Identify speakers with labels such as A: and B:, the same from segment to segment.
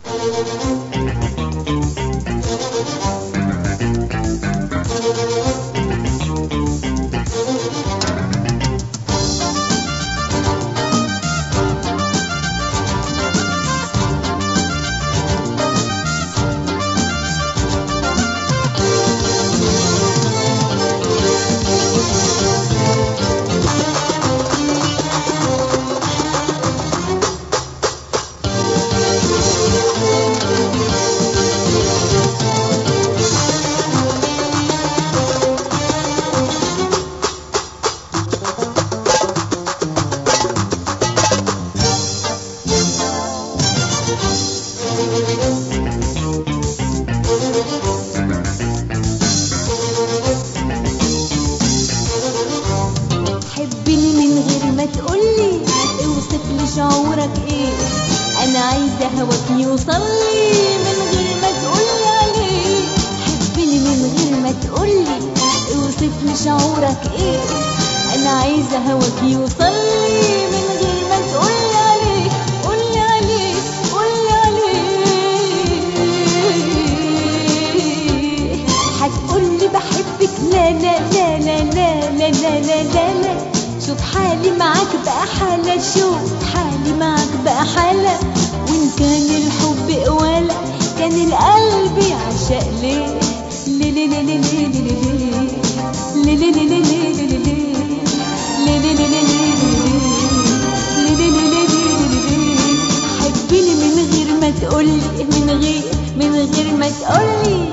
A: حبني من غير ما تقولي، اوصف لي شعورك ايه. انا عايزه هواك يوصلي من غير ما تقولي عليه. حبني من غير ما تقولي، اوصف لي شعورك ايه. انا عايزه هواك يوصلي من غير ما تقولي عليه. قولي عليه قولي عليه. هتقولي بحبك، لا لا لا لا لا لا لا لا لا لا. شوف حالي معاك بقى حالة، شوف حالي معاك بقى حالة. وإن كان الحب قوالة كان القلب يعشق ليه. ليه ليه ليه ليه ليه ليه ليه ليه ليه ليه ليه. حبني من غير ما تقولي، من غير ما تقولي.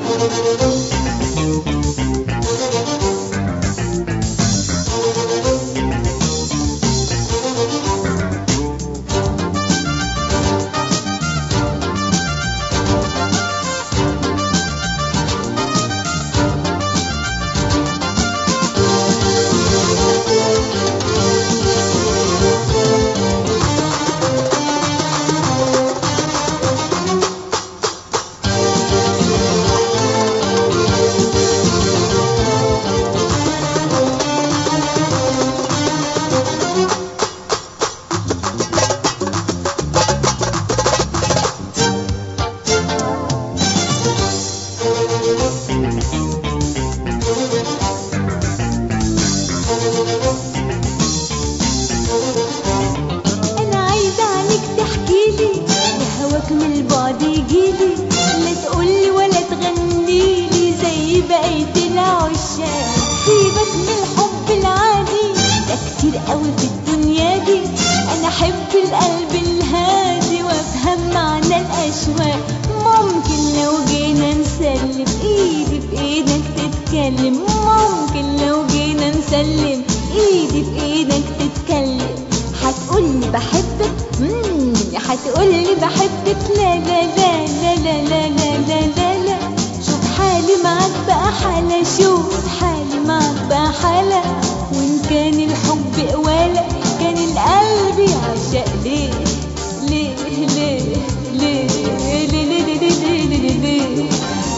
A: أنا عايزة عنك تحكيلي، بهواك من البعد يجيلي. لا تقولي ولا تغنيلي زي بقية العشاق. سيبك من الحب العادي، ده كتير قوي في الدنيا دي. أنا أحب القلب الهادي وأفهم معنى الأشواق. ممكن لو جينا نسلم إيدي في إيدك تتكلم. ممكن لو جينا نسلم إيدي في إيدك تتكلم. هتقولي بحبك، هتقولي بحبك، لا لا لا لا لا لا لا لا لا لا. شوف حالي معاك بقى حالة، شوف حالي معاك بقى حالة. وإن كان الحب قوالة كان القلب يعشق ليه. ليه ليه ليه ليه ليه ليه ليه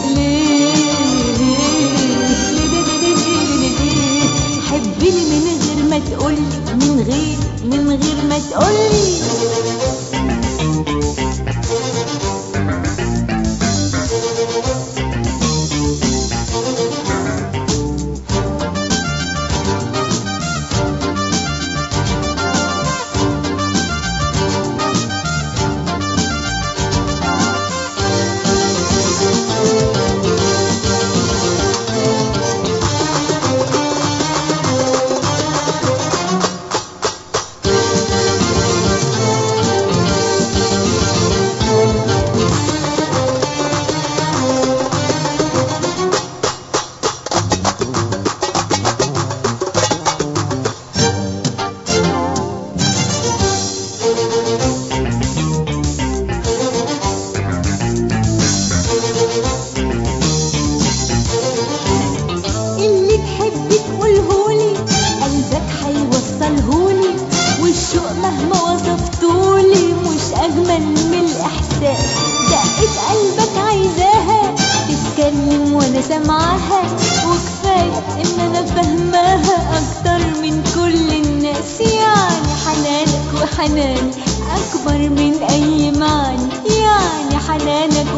A: ليه. حبني من غير ما تقولي، من غير ما تقولي. دقة قلبك عايزاها تتكلم وانا سامعاها، وكفاية ان انا فاهماها اكتر من كل الناس. يعني حنانك وحناني اكبر من اي معنى، يعني حنانك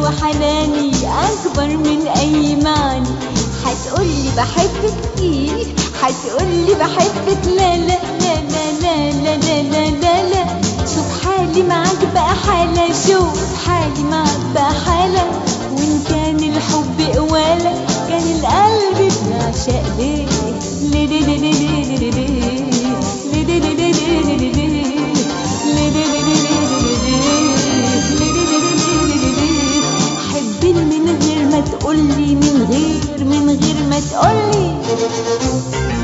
A: وحناني أكبر من أي معنى. هتقولي بحبك إيه؟ هتقولي بحبك لا لا لا لا لا لا لا لا لا. شوف حالي معاك بقى حالة، شوف حالي معاك بقى حالة. وإن كان الحب قوالة كان القلب بيعشق ليه ليه ليه ليه ليه ليه ليه ليه ليه ليه ليه. حبني من غير ما تقولي، من غير ما تقولي.